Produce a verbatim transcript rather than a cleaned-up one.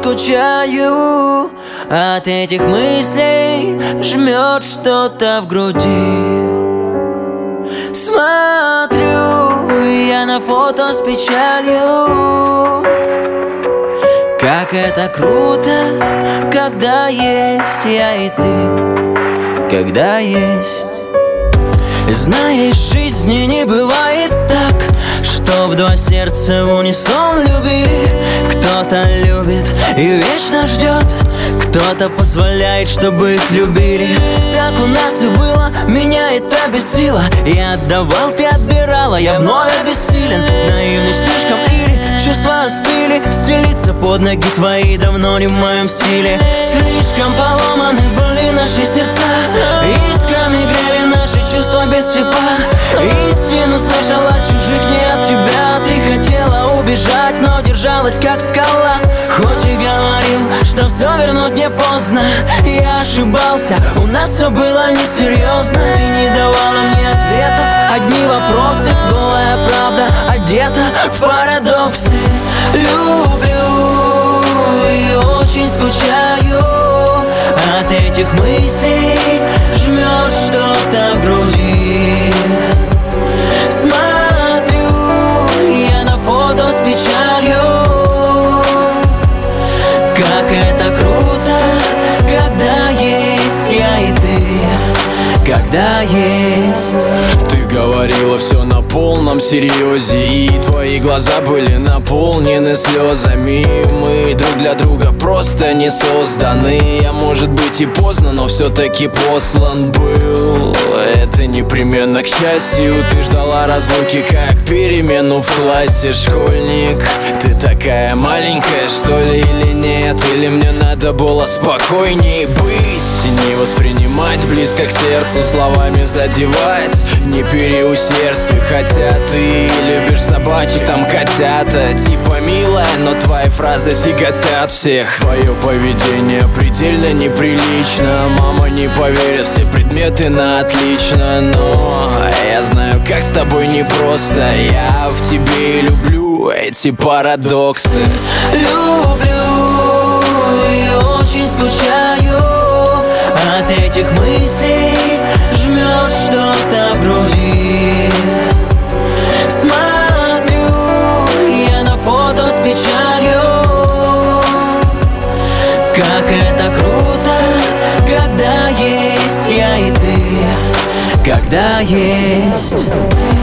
скучаю. От этих мыслей жмет что-то в груди. Смотрю я на фото с печалью. Как это круто, когда есть я и ты, когда есть. Знаешь, в жизни не бывает так, чтоб два сердца в унисон любили. Кто-то любит и вечно ждет, кто-то позволяет, чтобы их любили. Так у нас и было, меня это бесило. Я отдавал, ты отбирала, я вновь обессилен. Наивный слишком или чувства остыли. Стелиться под ноги твои давно не в моем стиле. Слишком поломаны были наши сердца, искрами грели наши чувства без тепла. Истину слышала чужих, не от тебя. Ты хотела убежать, но держалась как скала. Хоть и говорил, что все вернуть не поздно, я ошибался, у нас все было несерьезно. Ты не давала мне ответов, одни вопросы, голая правда одета в парадоксы. Люблю и очень скучаю. От этих мыслей жмет что-то в груди. Смотрю я на фото с печалью. Как это круто, когда есть я и ты, когда есть. Ты говорила все на полном серьезе, и твои глаза были наполнены слезами. Мы друг для друга просто не созданы. Я, может быть, и поздно, но все-таки послан был. Это непременно к счастью. Ты ждала разлуки, как перемену в классе. Школьник, ты такая маленькая, что ли, или нет? Или мне надо было спокойней быть, не воспринимать близко к сердцу, словами задевать, не переусердствуй. Хотя ты любишь собачек, там котята. Типа милая, но твои фразы тяготят всех. Твое поведение предельно неприлично. Мама не поверит, все предметы на отлично. Но я знаю, как с тобой непросто. Я в тебе и люблю эти парадоксы. Люблю и очень скучаю. От этих мыслей жмет что-то в груди. Смотрю я на фото с печалью. Как это круто, когда есть я и ты, когда есть.